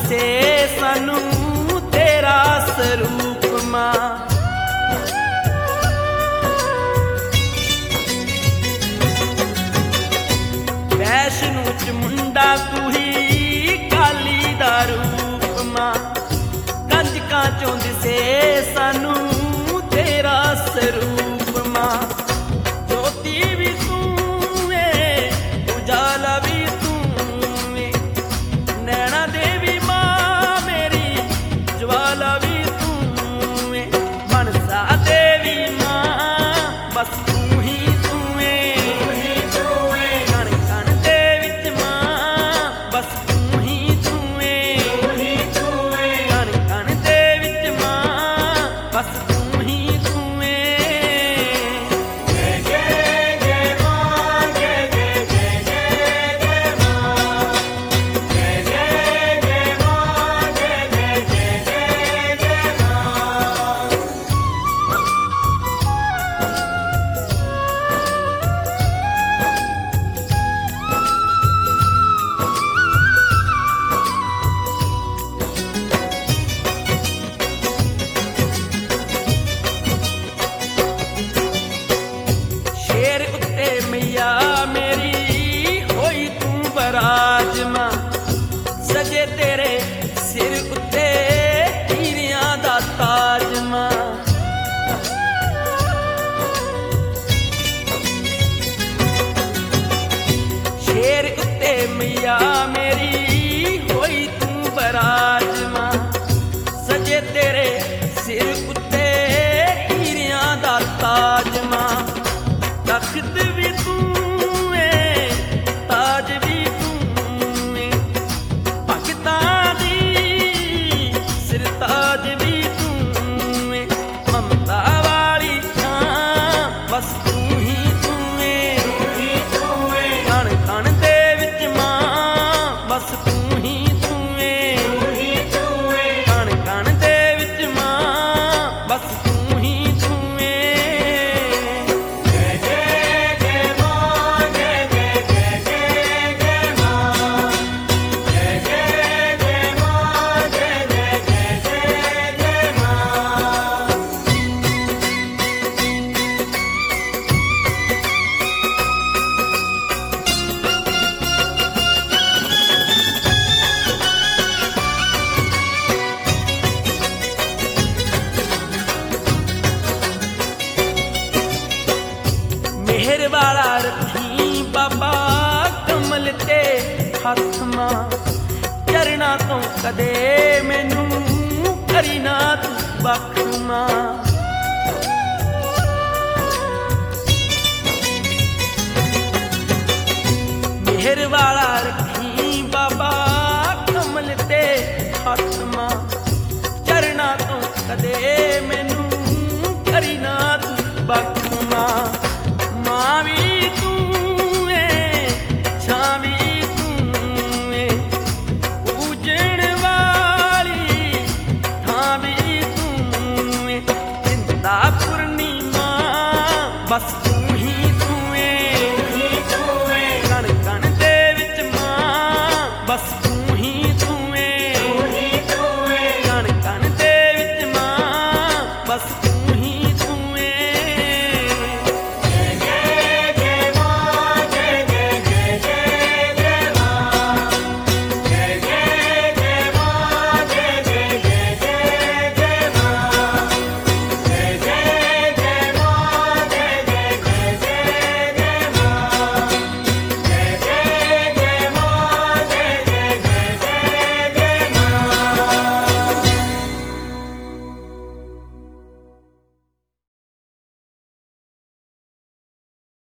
दिसे सानू तेरा स्वरूप मां। वैष्णु च मुंडा तू ही काली दा रूप मां। कंजकां चों दिसे सानू तेरा स्वरूप मां। ज्योति भी तू है, उजाला भी तू है, नैना देवी मां मेरी ज्वाला भी तू है। मनसा देवी मां बस तू ही तू है। कण कण दे विच मां बस तू ही तू है। कण कण दे विच मां बस तू ही तू है। शेर उत्ते मैया मेरी होई तू बराजमां। सजे तेरे सिर उत्ते हीरियां दा ताज मां। शेर उत्ते मैया मेरी होई तू बराजमां। सजे तेरे सिर उत्ते हीरियां दा ताज मां। तख्त भी तू है, ताज भी तू है, भगतां दी सिरताज भी तू है। ममता वाली छां बस तू ही तू है। कण कण दे विच मां बस तू ही तू है। कण कण दे विच मां बस तू ही तू है। मेहर वाला रखी बाबा कमल ते हथ मां। चरना तो कदे मैनू करी ना तू बख मां। मेहर वाला रखी बाबा कमल ते हथ मां। चरना तो कदे मैनू करी ना तू बख